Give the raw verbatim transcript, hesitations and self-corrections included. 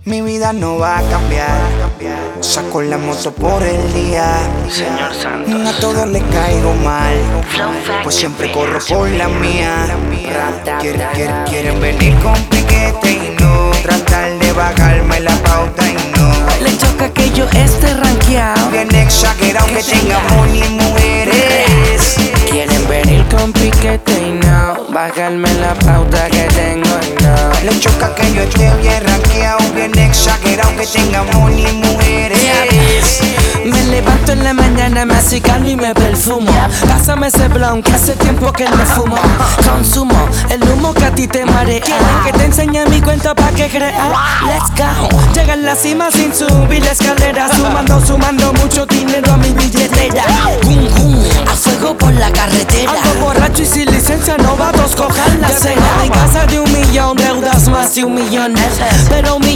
Mi vida no va a cambiar. Saco la moto por el día. Señor Santos. A todos les caigo mal, pues siempre corro por la mía. Quieren, quieren, quieren venir con piquete y no tratar de bajarme la pauta y no. Le choca que yo esté rankeado, Bien exagerado que tenga money y mujeres. quieren venir con piquete y no bajarme la pauta que tengo y no. Le choca que yo esté bien rankeado, bien exagerado que tenga money y mujeres. Me levanto en la mañana, me acicalo y me perfumo. Pásame ese blunt que hace tiempo que no fumo. Consumo el humo que a ti te marea. Quieren que te enseñe mi cuenta pa' que creas. Let's go. Llega a la cima sin subir la escalera. Sumando, sumando mucho dinero a mi billetera. Boom, boom, a fuego por la carretera. Ando borracho y sin licencia, novatos cojan la cena. En casa de un millón, deudas más de un millón. Pero un millón